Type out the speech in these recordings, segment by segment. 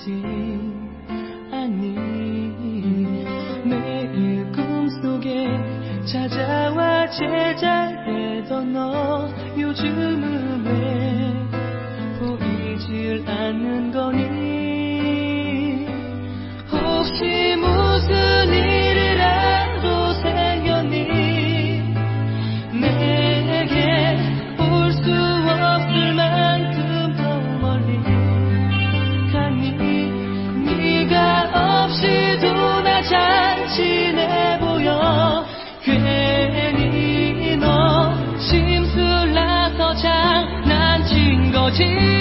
보이지 않니. 매일 꿈속에 찾아와 제잘되던 너 요즘은 왜 보이질 않는 거니. 혹시 무슨 일이라도 생겼니. 내게 올 수 없을 만큼 더 멀리 갔니. 네가 없이도 나 잘 지내 보여. 괜히 너 심술나서 장난친 거지.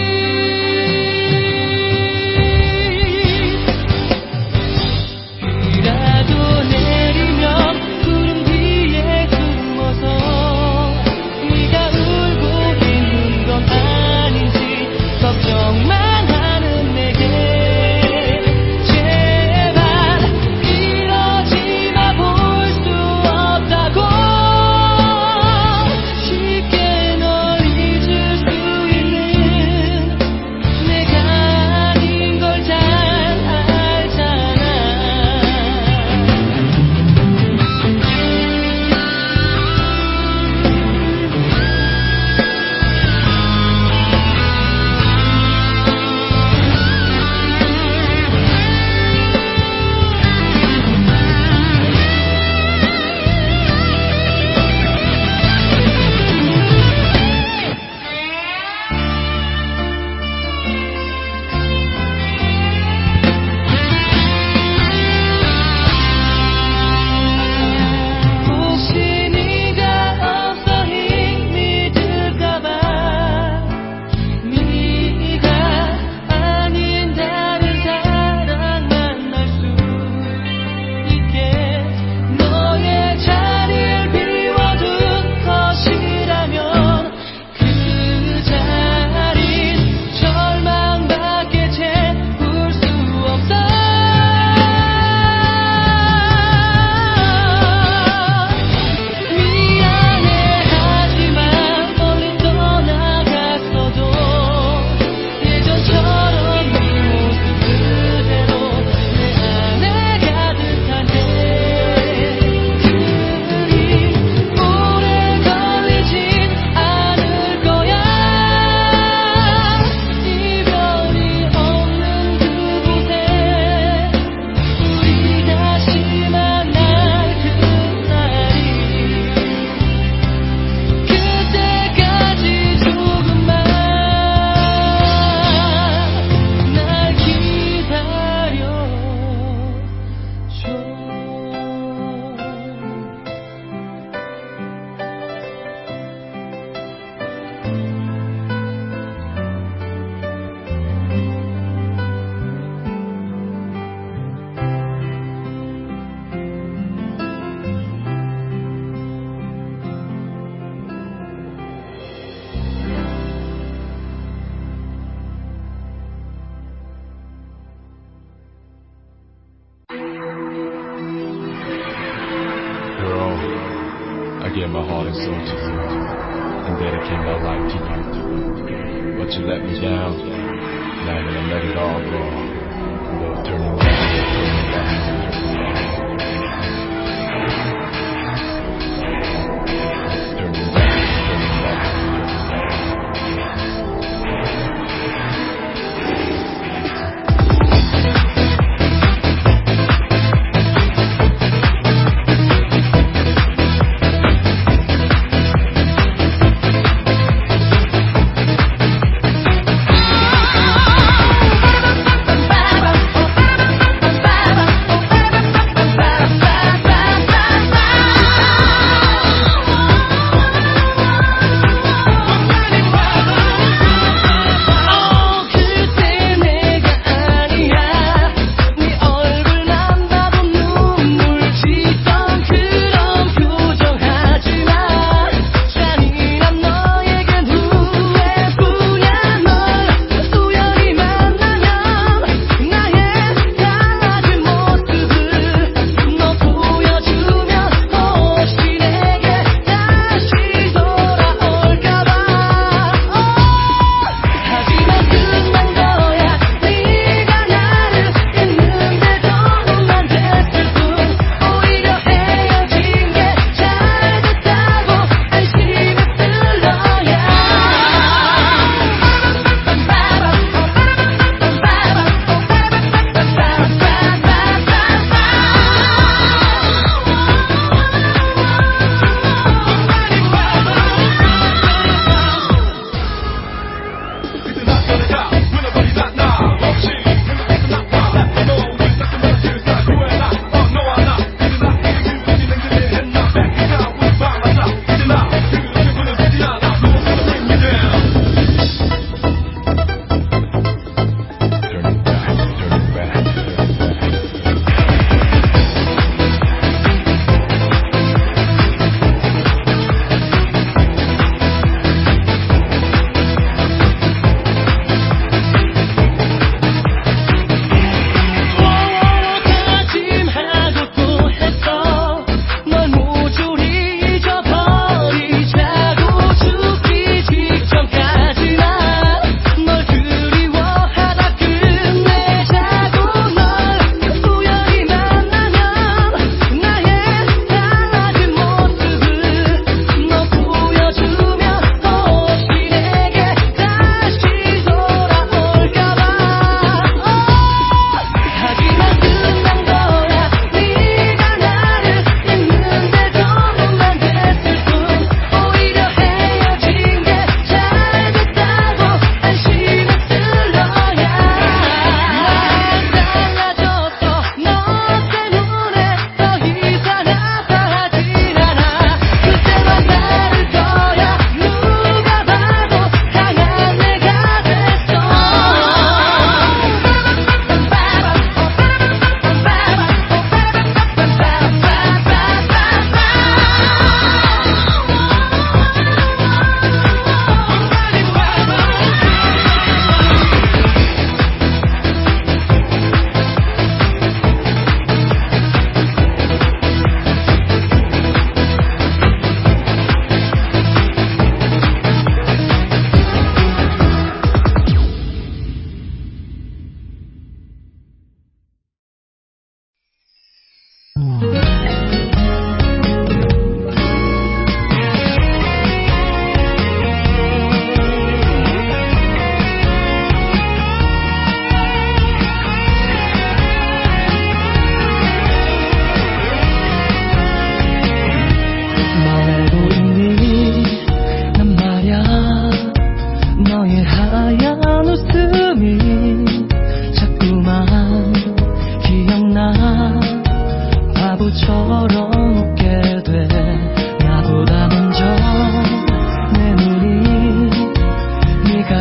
Give my heart and soul to you and dedicate my life to you. But you let me down, and I'm gonna let it all go. No turning back, no turning back, no turning back. Turning back, turning back, Bye.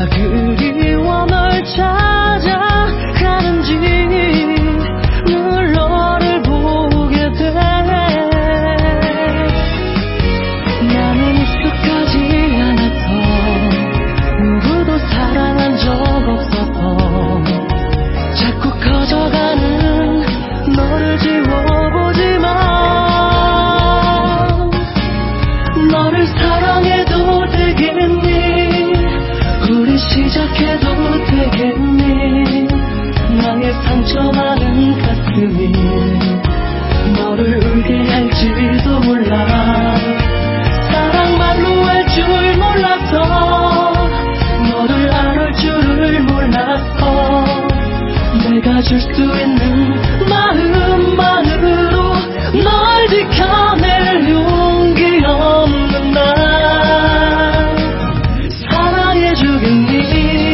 그리워 널 찾아가는지 늘 너를 보게 돼. 나는 익숙하지 않아서 누구도 사랑한 적 없어서 자꾸 커져가는 너를 지워보지만 너를 사랑해도 되겠니? 우리 시작해도 되겠니? 나의 상처 많은 가슴이 너를 울게 할지도 몰라. 사랑말로 할 줄 몰라서 너를 안을 줄을 몰라서 내가 줄 수 있는 마음만으로 널 지켜낼 용기 없는 날 사랑해주겠니?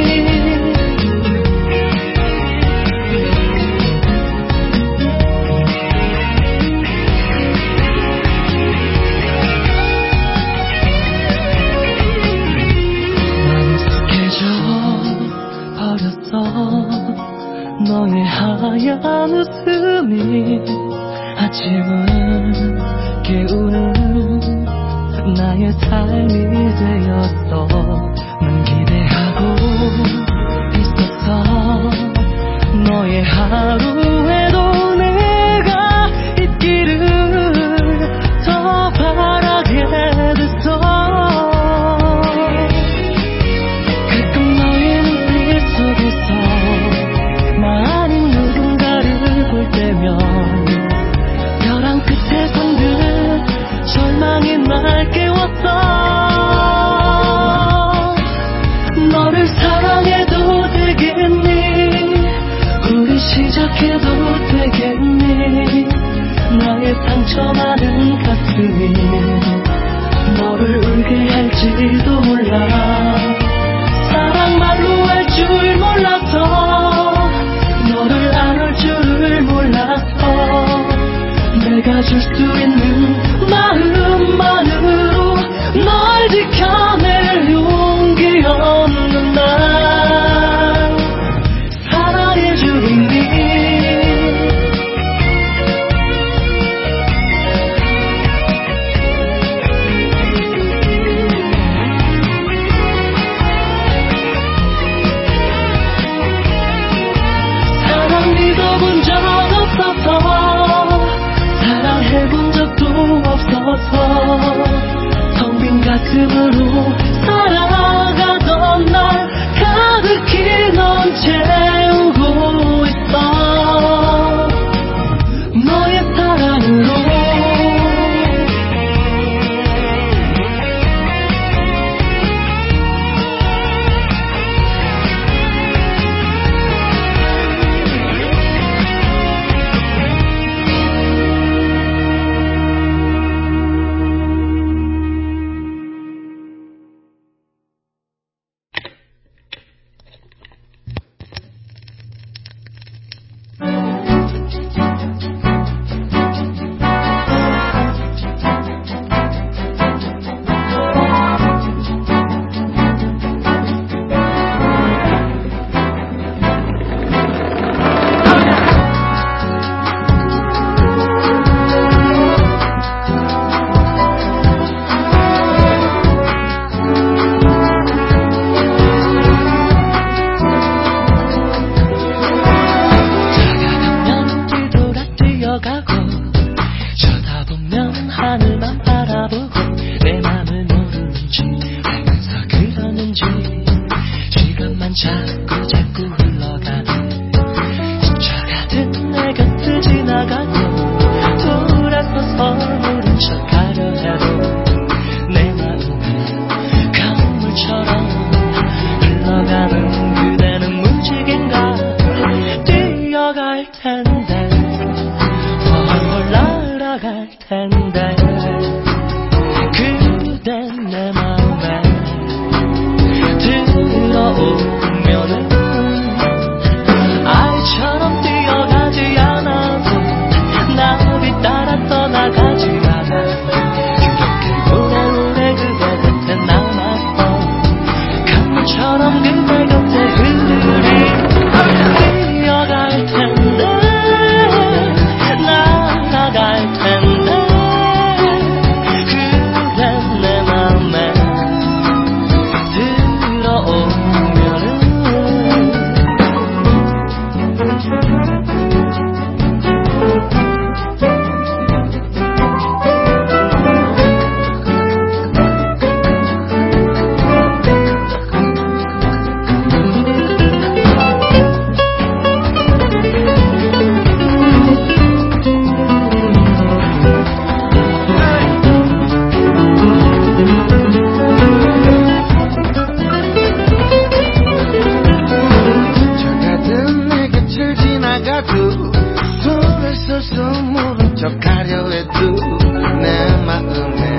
난 익숙해져 버렸어 너의 하얀 웃음이 아침을 깨우는 나의 삶이 되었어. 난 기대하고 있었어. 너의 하루에도 내가 있기를 더 바라게 됐어. 가끔 너의 눈빛 속에서 나 아닌 누군가를 볼 때면 벼랑 끝에 선 듯 절망이 날 깨웠어. 너를 사랑해도 되겠니? 우리 시작해도 되겠니? 나의 상처 많은 가슴이 너를 울게 할지도 몰라. 사랑말로 할 줄 몰라서 너를 안을 줄을 몰라서 내가 줄 수 있는 마음만으로 널 지켜낼 용기 없는 날 사랑해주겠니? 사랑 믿어본 적 없어서 사랑해본 적도 없어서 텅 빈 가슴으로 살아가던 날 가득히 넌 채우고 있어. 너의 사랑으로 쳐다보면 하늘만 바라보고 내 맘을 모르는지 알면서 그러는지 시간만 자꾸 흘러가네. 스쳐가듯 내 곁을 지나가고 돌아서서 모른 척하려 해도 내 마음은 강물처럼 흘러가는 그대는 무지개인가 뛰어갈 텐데 훨훨 날아갈 텐데 그댄 내 마음에 들어오면은 아이처럼 뛰어가지 않아도 나비 따라 떠나가지 않아. 이렇게 오래오래 그대 곁에 남아서 강물처럼 그대 곁에 흐르리 뛰어갈 텐데 날아갈 텐데 그대 내 맘에 들어오면은 모른 척 하려 해도 내 마음에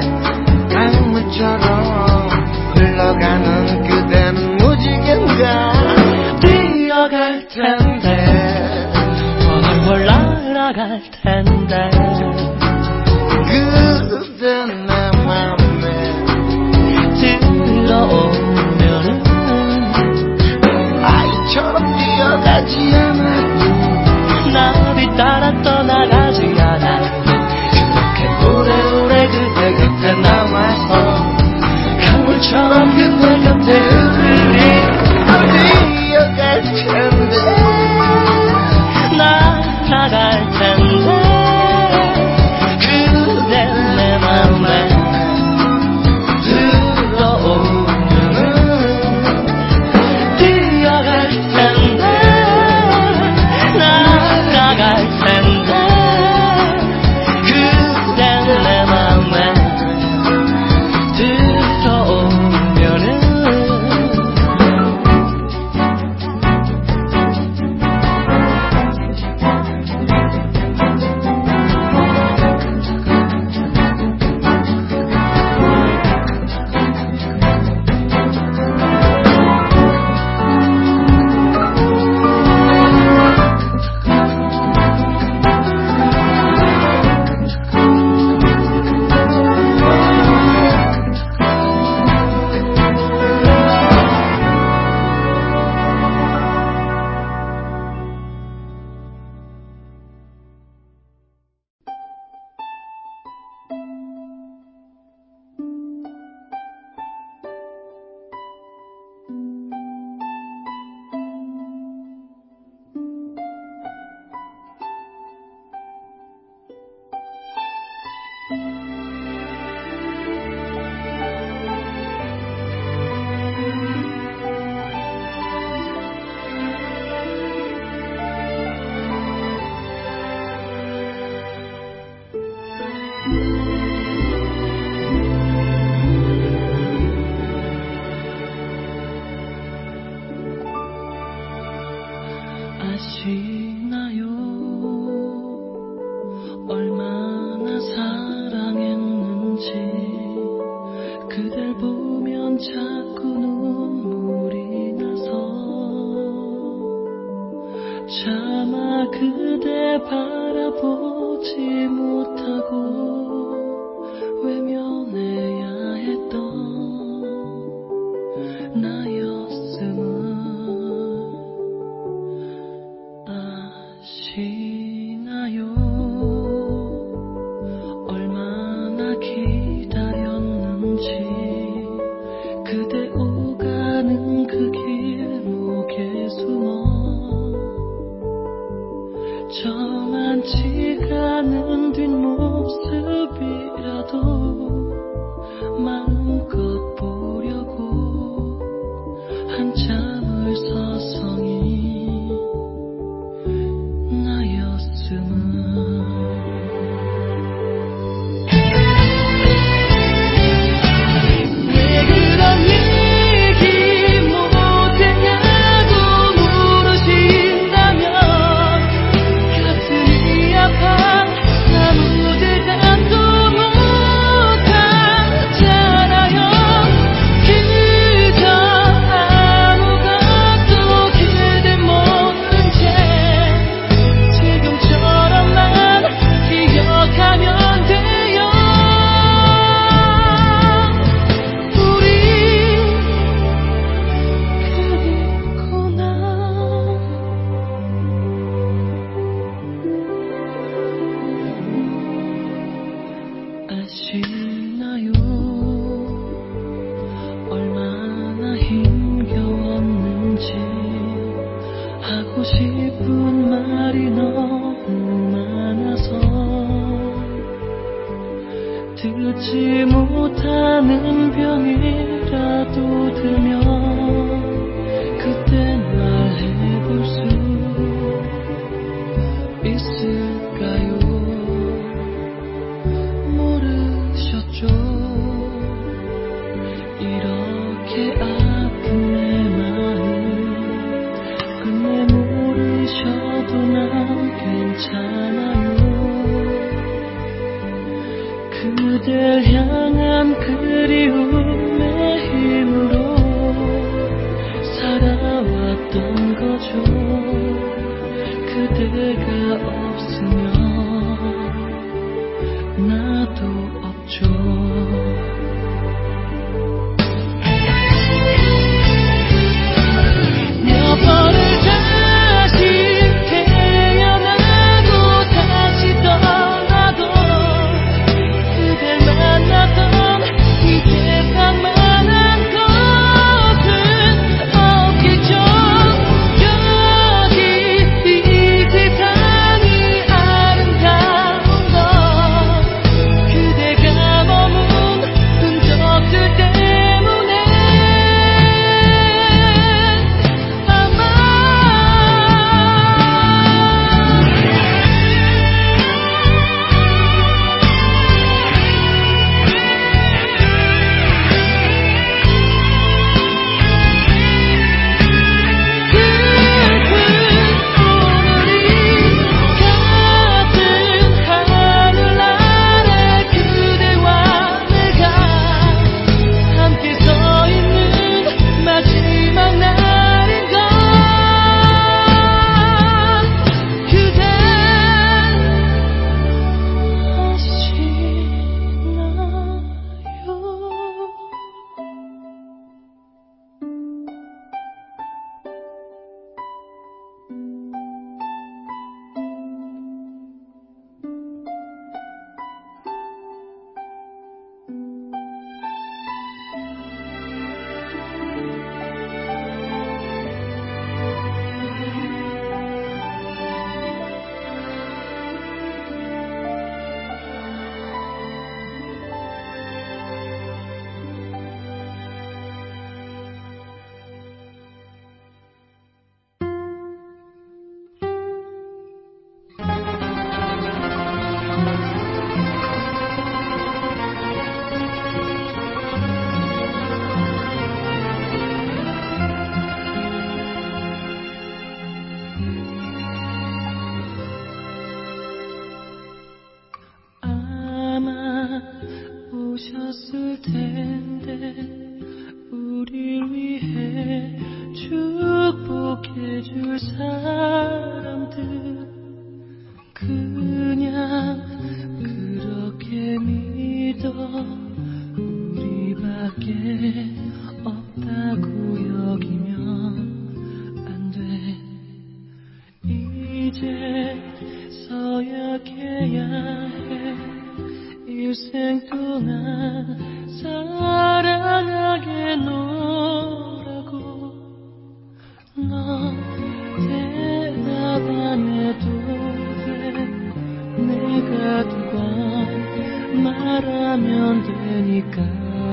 강물처럼 흘러가는 그대는 무지개인가 뛰어갈 텐데 훨훨 날아갈 텐데 그대 내 맘에 들어오면은 아이처럼 뛰어가지 않아 나비 따라 떠나가지 않아 이렇게 오래오래 그대 곁에 남아서 강물처럼 그대 곁에 흐르리 뛰어갈 텐데 날아갈 텐데 그대 내 맘에 들어오면은 뛰어갈 텐데 나갈 텐데 그대 내 맘에 들어오면은 아시나요 얼마나 사랑했는지 그댈 보면 자꾸 눈물이 나서 차마 그대 바라보지 못하고 외면해야 했던 나였음을 아시나요 얼마나 기다렸는지 그대 오가는 그 길목에 숨어 저만치가 않은 뒷모습 못하는 병이라도 들면 그때 말해볼 수 있을까요? 모르셨죠? 이렇게 아픈 내 마음 끝내 모르셔도 난 괜찮아요. 그댈 향한 그리움의 힘으로 살아왔던 거죠. 그대가 없으면 나도 없죠. 몇 번을 다시 태어나고 다시 떠나도 그댈 만났던 이 세상만한 것은 없겠죠. 여기 이 세상이 아름다운 건 그대가 머문 흔적들 때문에 오셨을 텐데 우릴 위해 축복해줄 사람들 그냥 그렇게 믿어 우리밖에 없다고 여기면 안 돼. 이제서야 해야 해. 일생 동안 사랑하게 노라고 넌 대답 안 해도 돼. 내가 두 번 말하면 되니까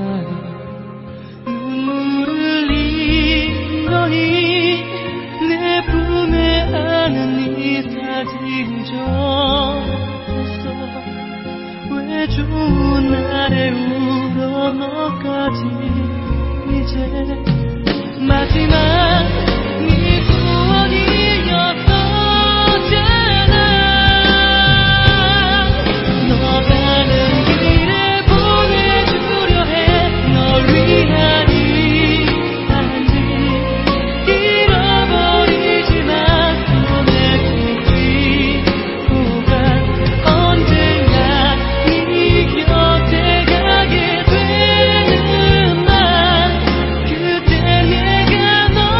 눈물을 흘린 너희 내 품에 안은 이 사진 좀 왜 좋은 날에 울어 너까지 이제 마지막 네 소원이었었잖아. 너 가는 길에 보내주려 해. 널 위한 이 편지 잃어버리지만 손에 쥐고 가 언젠가 네 곁에 가게 되는 날 그때 내가 너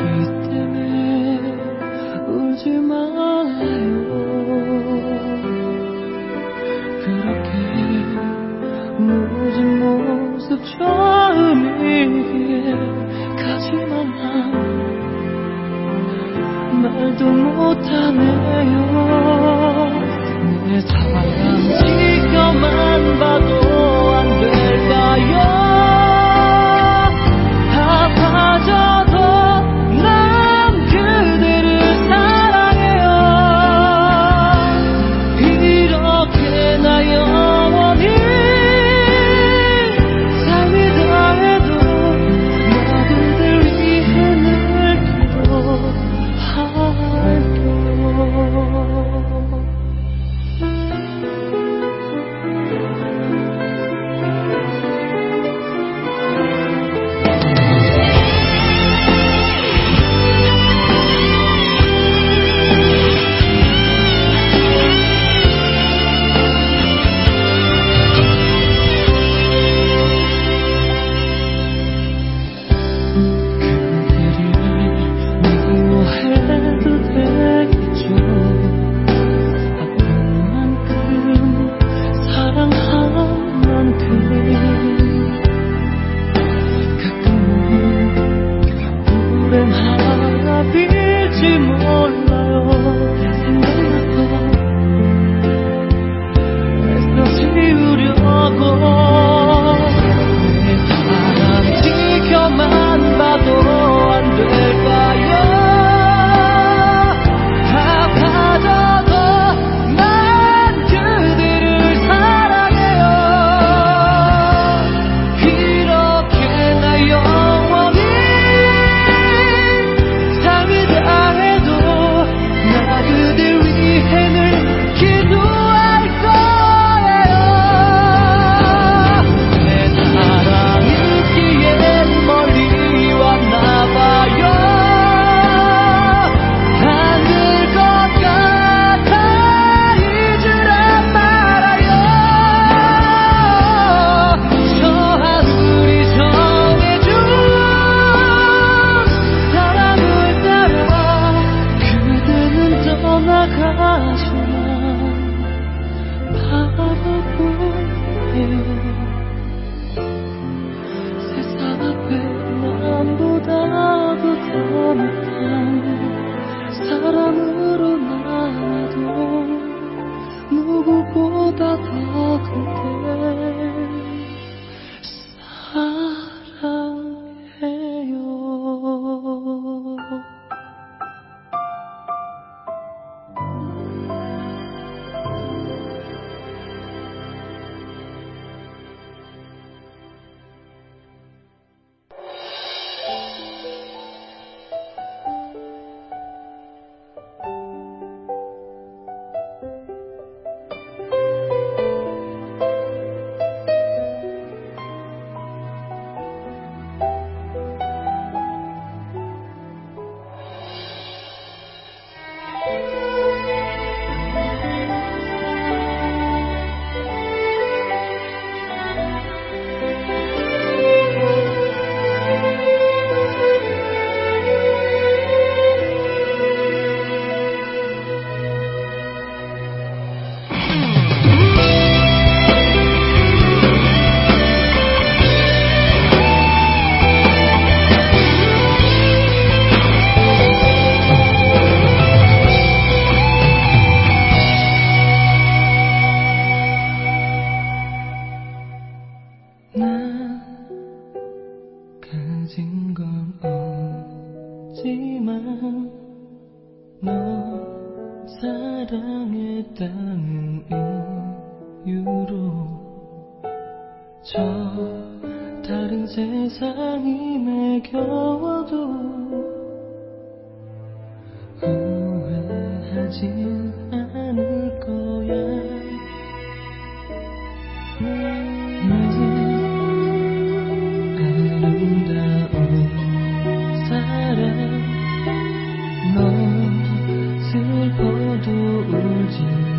처음이기에 가지만 말도 못하네요. 내 사랑 지켜만 봐도 안 될까요? 아파져도 난 그대를 사랑해요. 이렇게 나 영원히 삶이 다해도 나 그댈 위해 늘 기도할게요. 세상 앞에 남보다도 더 못한 사람으로 남아도 누구보다 더 그대 사랑해요. 난 가진 건 없지만 너 사랑했다는 이유로 저 다른 세상이 내겨와도 후회하진 않을 거야. 아름다운 사랑 넌 슬퍼도 울지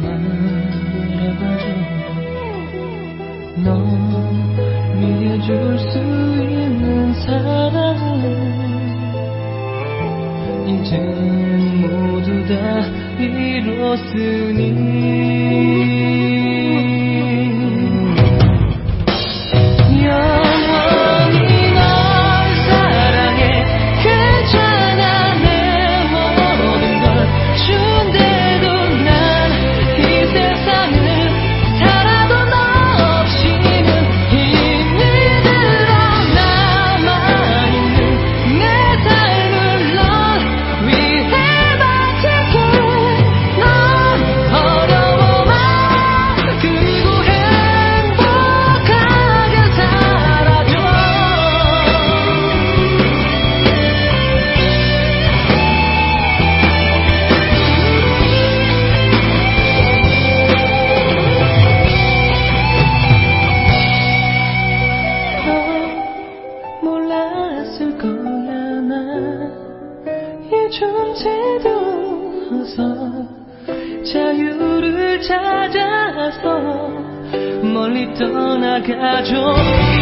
말아줘. 넌 위해 줄 수 있는 사랑은 이제 모두 다 이뤘으니 자유를 찾아서 멀리 떠나가죠.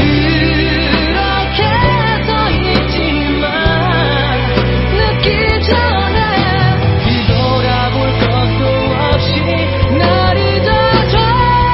그렇게 서 있지만 늦기 전에 뒤돌아볼 것도 없이 날 잊어줘.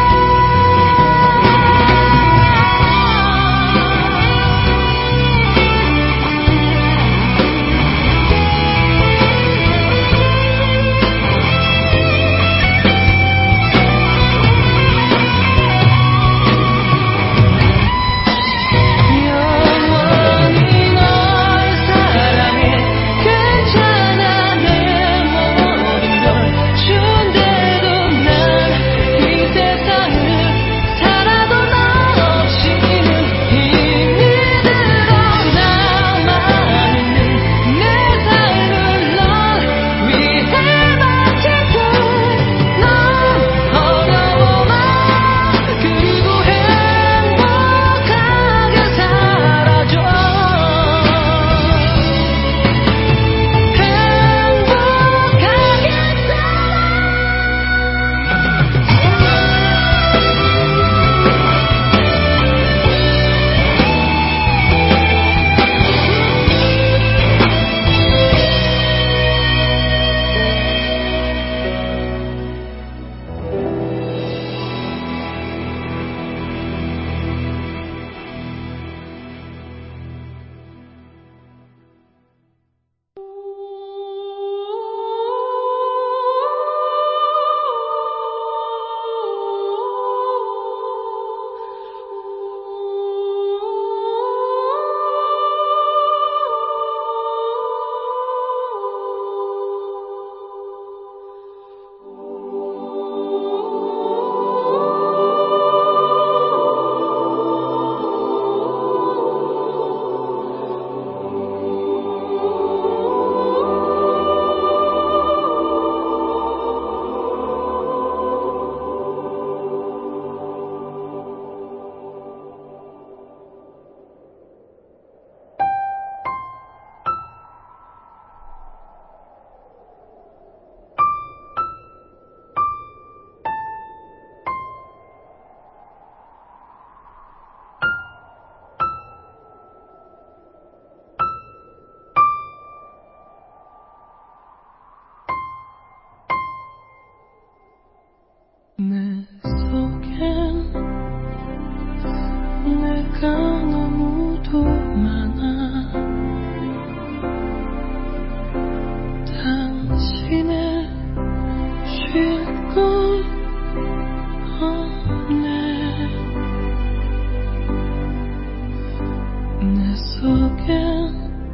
내 속엔 내가 너무도 많아. 당신의 쉴 건 없네. 내 속엔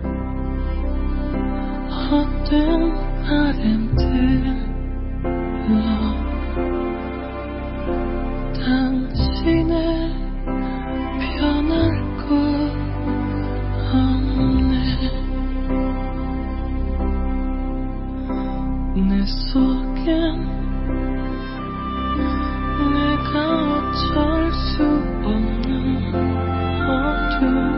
헛된 바램들 당신의 변할 것 없네. 내 속엔 내가 어쩔 수 없는 어둠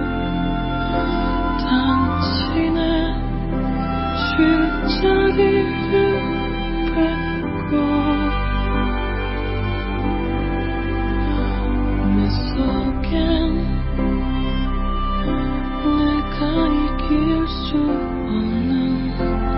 당신의 쉴 자리를 뺏고 내 속엔 내가 이길 수 없는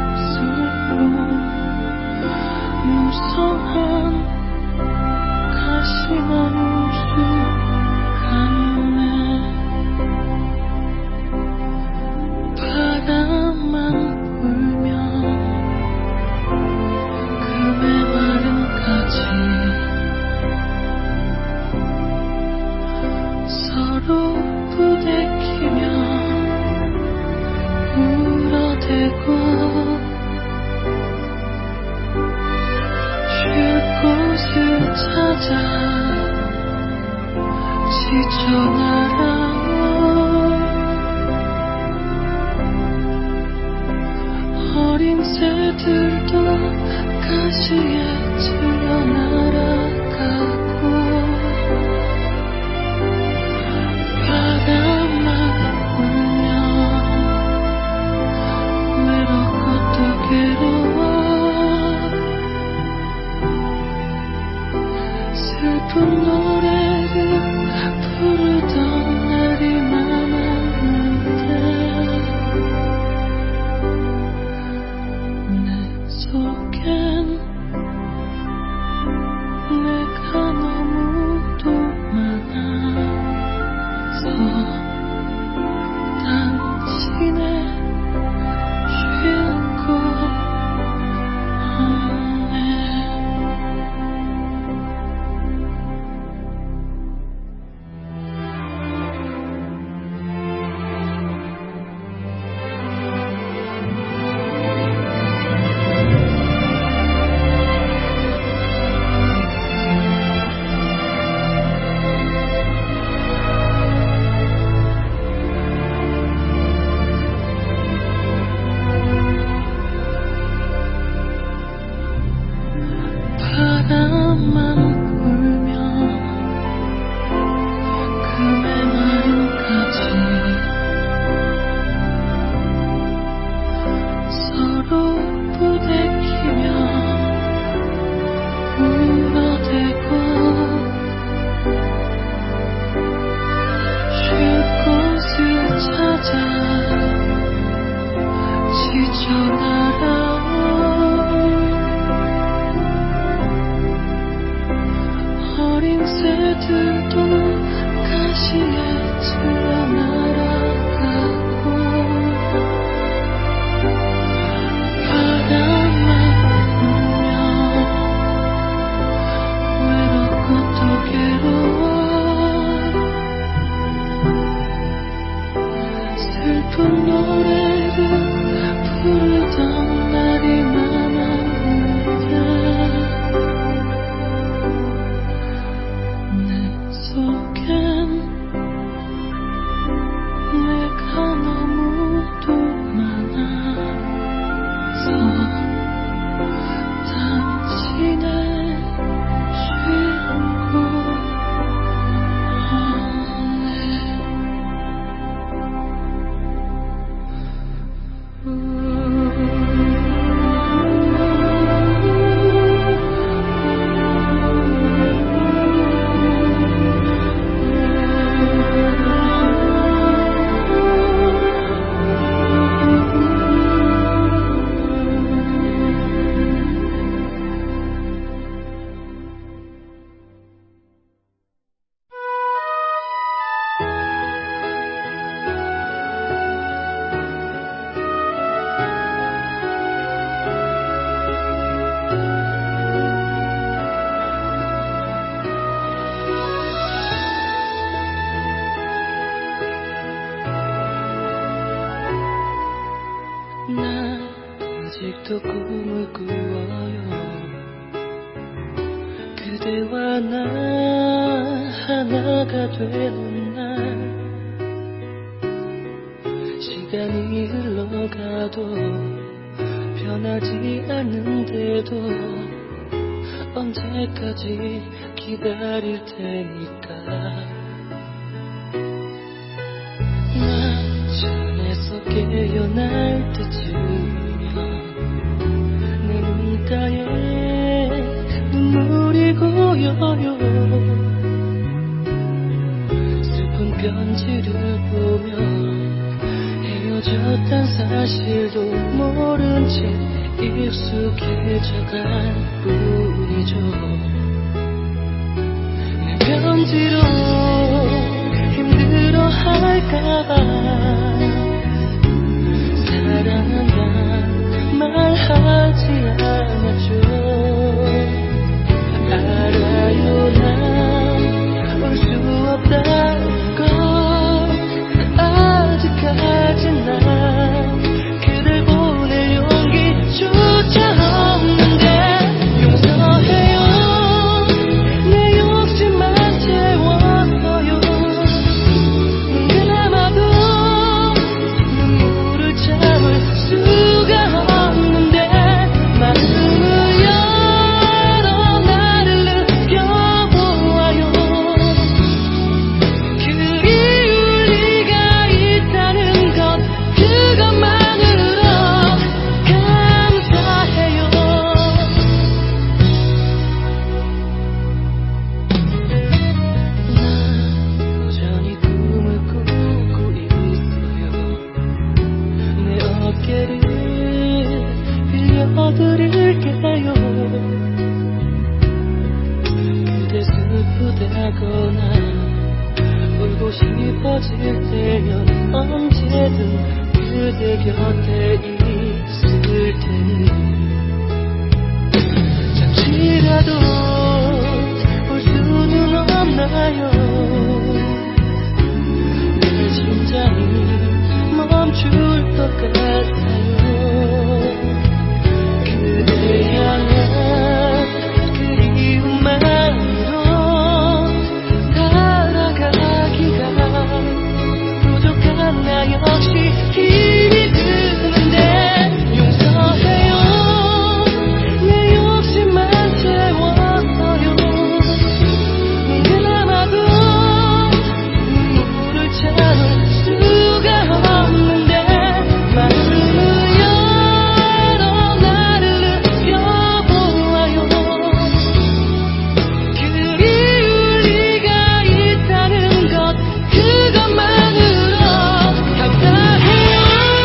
아직도 꿈을 꾸어요. 그대와 나 하나가 되는 날, 시간이 흘러가도 변하지 않는데도 언제까지 기다릴 테니까. 나 잠에서 깨어날 때쯤이면 내 눈가에 눈물이 고여요. 슬픈 편지를 보면 헤어졌단 사실도 모른 채 익숙해져갈 뿐이죠. 내 편지로 힘들어할까봐 사랑한다 말하지 않았죠. 알아요, 난 올 수 없다는 걸. 아직까지 난 그댈 보낼 용기조차 없는데 용서해요. 내 욕심만 채웠어요. 들을게요. 그대 슬프다거나 울고 싶어질 때면 언제든 그대 곁에 있을 테니 잠시라도 볼 수는 없나요? 내 심장이 멈출 것 같아요. 그대 향한 그리움만으로 살아가기가 부족한 나 역시 힘이 드는데 용서해요. 내 욕심만 채워서요. 그나마도 눈물을 참을 수가 없는데 마음을 열어 나를 느껴보아요. 그리울 리가 있다는 것 그것만으로 감사해요.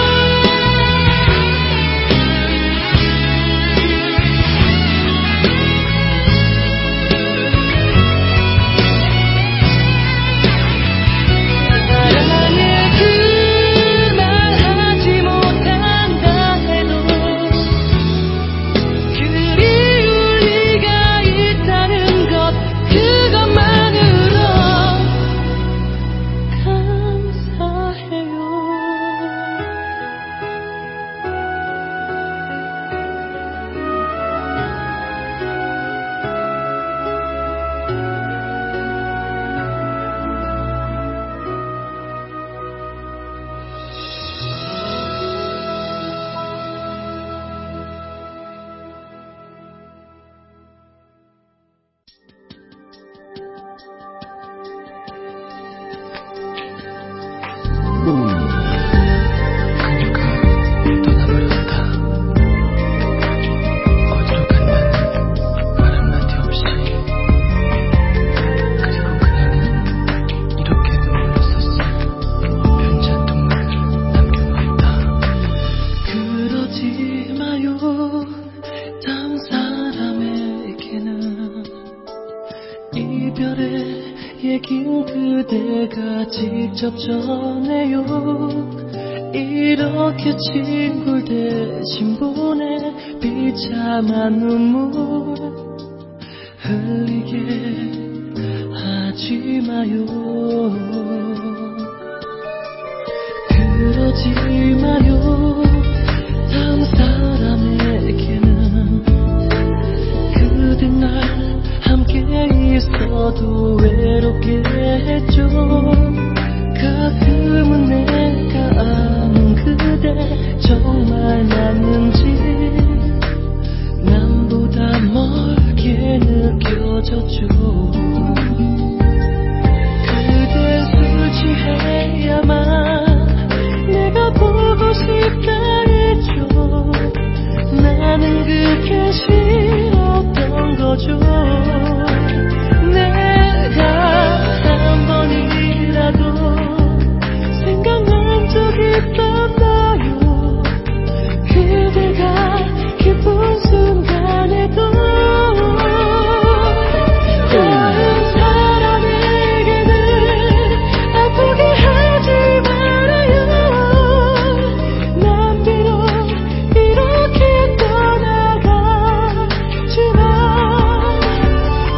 사랑해 그 말 하지 못한다 해도 그리울 리가 있다는 것 그것만으로 감사해요. 그녀가 떠나버렸다. 어디로 갔냐는 말 한마디 없이. 그리고 그녀는 이렇게 눈물로 썼어. 편지 한 통을 남겨놓았다. 그러지 마요. 다음 사람에게는 이별의 얘긴 그대가 직접 전해요. 이렇게 친구를 대신 보내 비참한 눈물 흘리게 하지 마요. 그러지 마요. 다음 사람에게는 그대 날 함께 있어도 외롭겠죠. 가끔은 내가 아는 그대 정말 맞는지 남보다 멀게 느껴졌죠. 그댄 술 취해야만 내가 보고 싶다 했죠. 나는 그게 싫었던 거죠. 내가 한 번이라도 생각난 적 있었나요? 그대가 기쁜 순간에도 다른 사람에게는 아프게 하지 말아요. 난 비록 이렇게 떠나가지만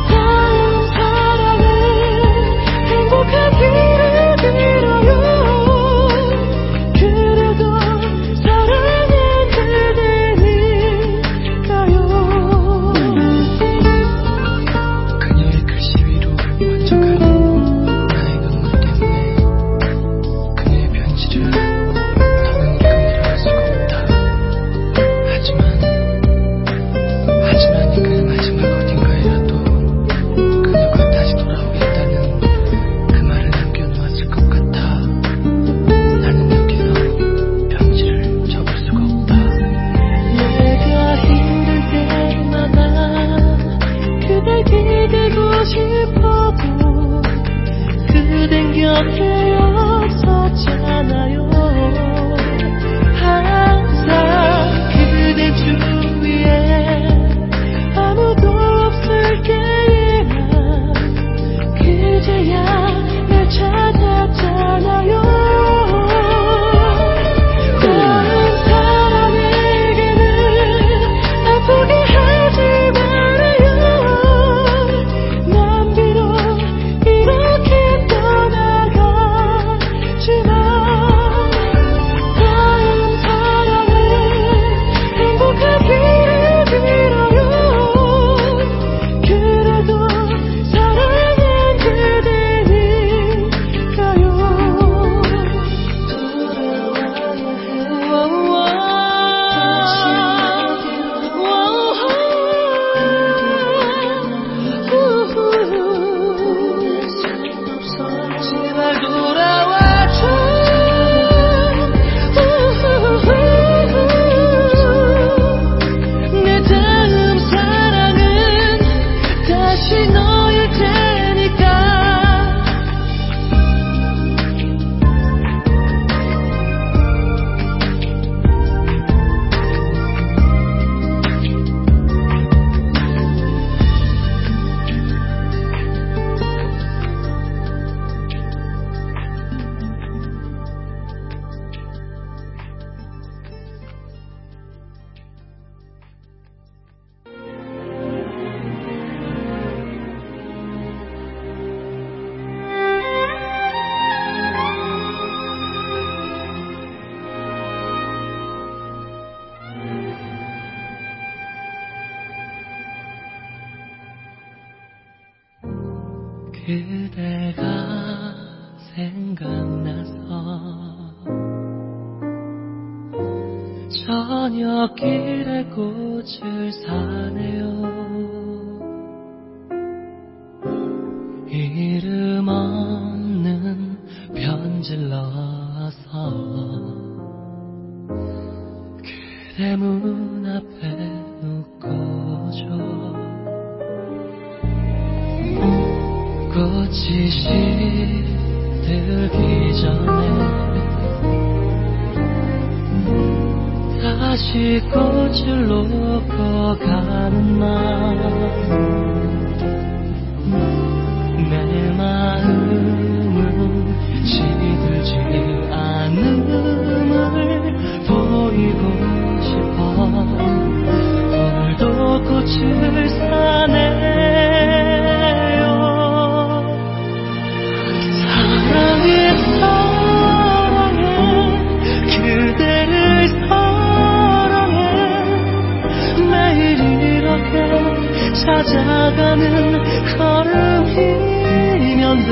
그대가 생각나서 저녁길에 꽃을 사네요. 이름 없는 편지를 넣어서 그대 문 앞에 놓고줘. 꽃이 시들기 전에 다시 꽃을 놓고 가는 날 내 마음은 시들지 않음을 보이고 싶어 오늘도 꽃을 사네요. 사랑해 사랑해 그대를 사랑해 매일 이렇게 찾아가는 걸음이면 돼.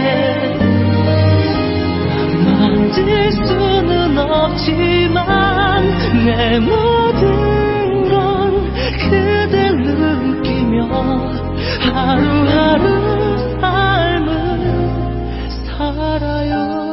만질 수는 없지만 내 모든 건 그댈 느끼며 하루하루 삶을 살아요.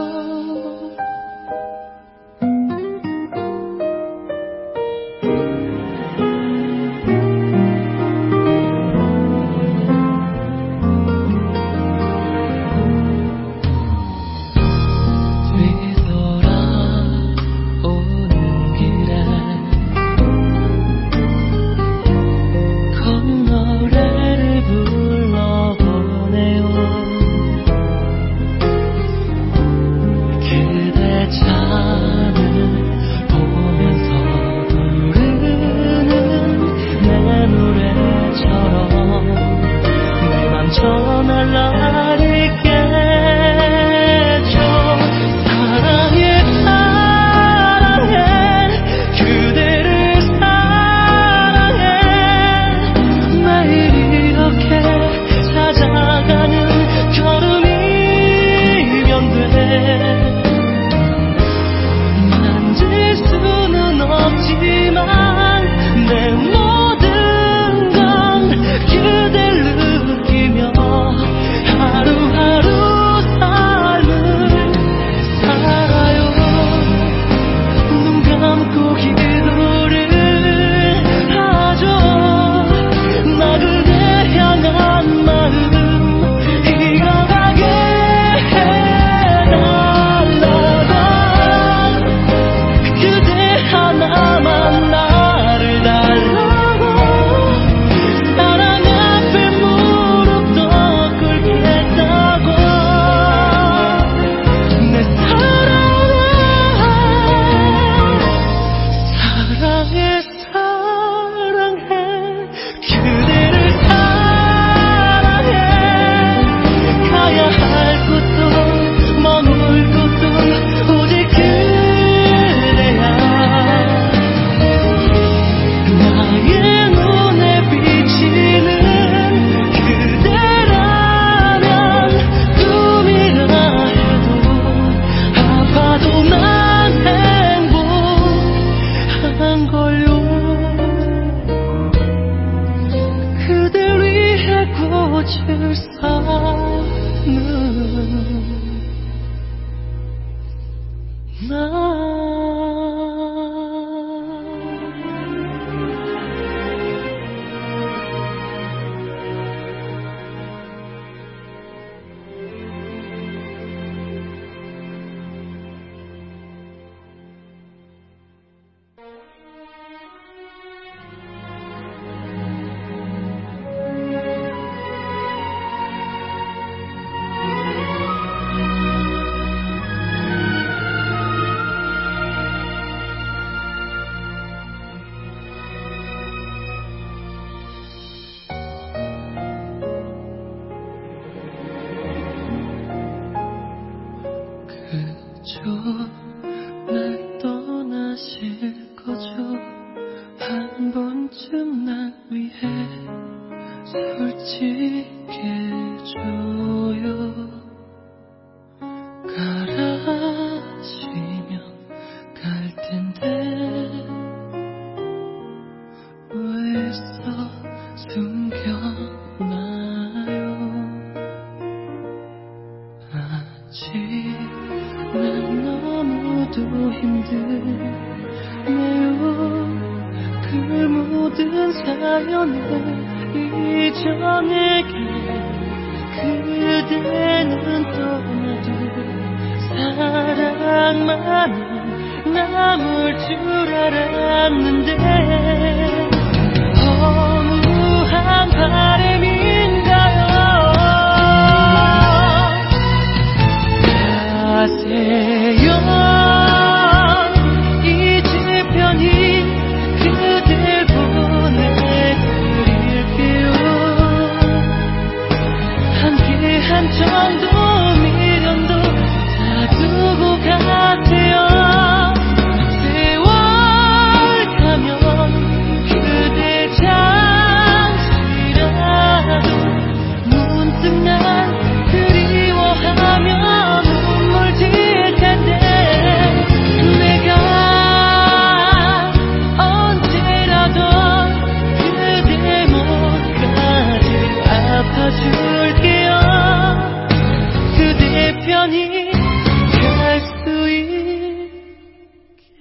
전할 날 있겠죠. 사랑해 사랑해 그대를 사랑해 매일 이렇게 찾아가는 걸음이면 돼. 만질 수는 없지만 내 모든 건 그댈 느끼며 하루하루 삶을 살아요. 눈 감고 기도를 하죠. 나 그대 향한 마음 이어가게 해달라고. 그대 하나만 나를 달라고. 사랑 앞에 무릎도 꿇겠다고. 내 사랑아 사랑해 사랑해 그대를 사랑해. 가야 할 곳도 머물 곳도 오직 그대야. 나의 눈에 비치는 그대라면 꿈이라 해도 아파도 난 행복한 걸요. 그댈 위해 꽃을 사는 나. 그저 날 떠나실 거죠. 한 번쯤 날 위해 솔직해져요. 가라시면 갈 텐데 왜 애써 숨겨놔요. 아직 난 너무도 힘드네요. 그 모든 사연을 잊어내게 그대는 떠나도 사랑만은 남을 줄 알았는데 허무한 바람인가요. 가세요. 이제 편히 그댈 보내드릴게요. 함께한 정도 미련도 다 두고 가세요. 세월 가면 그대 잠시라도 문득 난 그리워하며 눈물 질 텐데 내가 언제라도 그대 몸까지 아파줄게요. 그대 편히 갈 수 있게.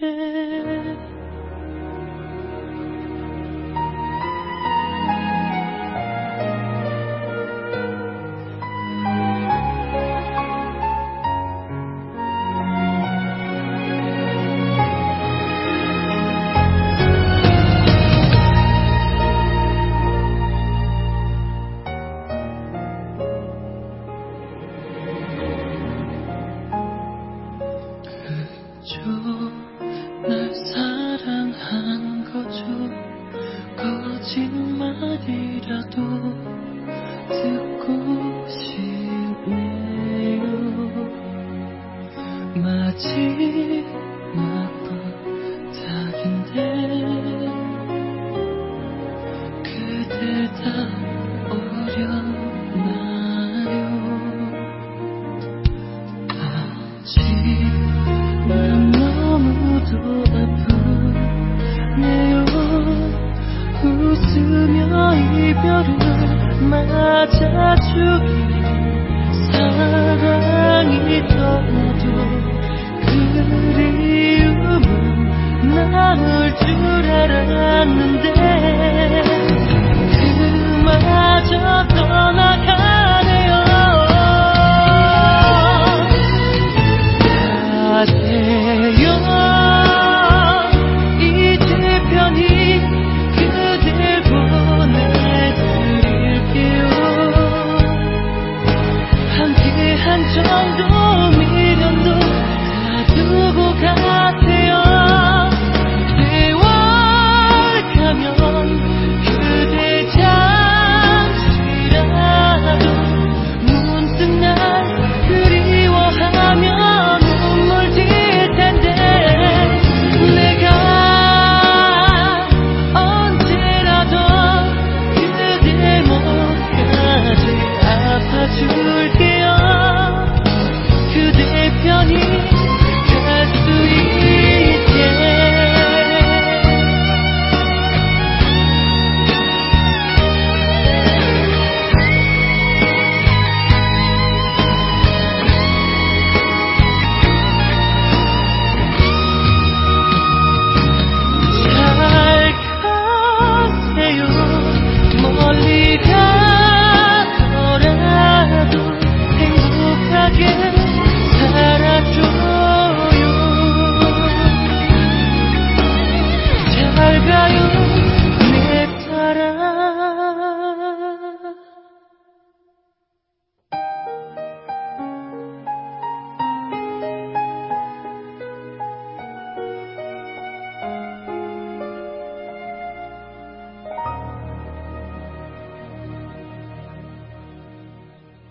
그저 날 사랑한 거죠. 거짓말이라도 듣고 싶네요. 마지막 부탁인데 그대 다 어렵나요. 아직 난 너무도 아프네요. 웃으며 이별을 맞아주기 사랑이 떠나도 그리움은 남을 줄 알았는데